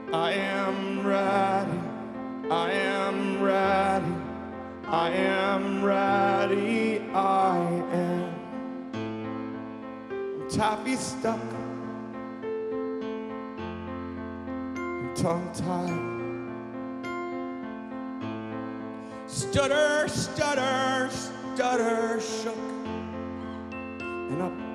I am ready. I am ready. I am ready. I am. I'm taffy stuck. I'm tongue tied. Stutter, stutter, stutter, shook. And up